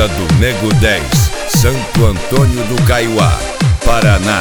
Casa do Nego 10, Santo Antônio do Caiuá, Paraná.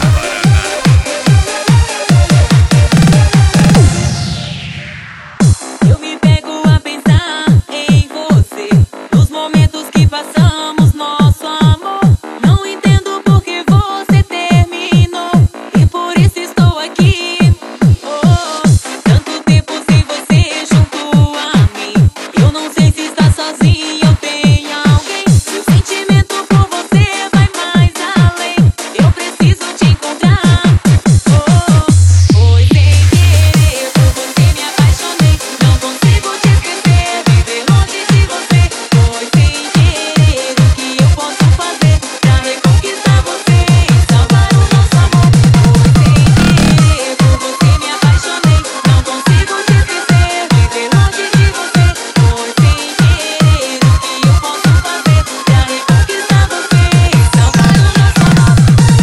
Eu me pego a pensar em você, nos momentos que passamos, nosso amor. Não entendo por que você terminou, e por isso estou aqui. Oh, tanto tempo sem você junto a mim. Eu não sei se está sozinho ou tem alguém. Meu sentimento por você vai mais além. Eu preciso te encontrar. Oh, foi sem querer, por você me apaixonei. Não consigo te esquecer, viver longe de você. Foi sem querer, o que eu posso fazer pra reconquistar você e salvar o nosso amor? Foi sem querer, por você me apaixonei. Não consigo te esquecer, viver longe de você. Foi sem querer, o que eu posso fazer pra reconquistar você e salvar o nosso amor?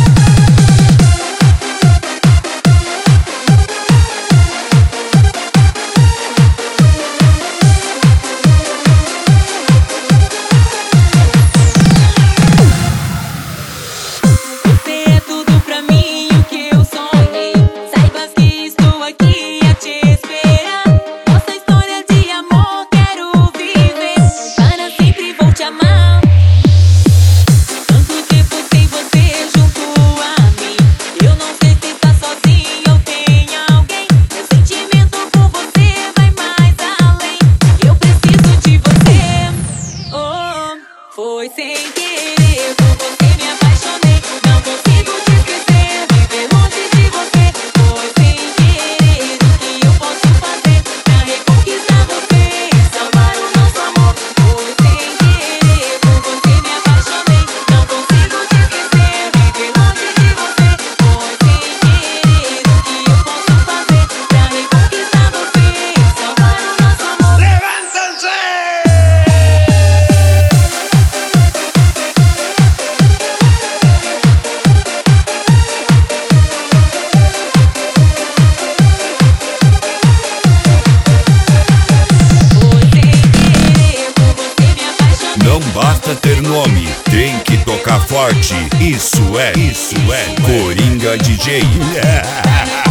Você é tudo pra mim, o que eu sonhei. Saibas que estou aqui a te esperar. Nossa história de amor quero viver. Para sempre vou te amar. Tanto tempo sem você junto a mim. Eu não sei se está sozinho ou tem alguém. Meu sentimento por você vai mais além. Eu preciso de você. Oh, foi sem querer, por você me apaixonei. Não consigo te esquecer, viver longe de você. Foi sem querer, o que eu posso fazer pra reconquistar você e salvar o nosso amor? Foi sem querer, por você me apaixonei. Não consigo te esquecer, viver longe de você. Foi sem querer, o que eu posso fazer pra reconquistar você e salvar o nosso amor? ¡Levántense! Foi sem querer, por você me apaixonei. Não basta ter nome, tem que tocar forte. Isso é Coringa DJ.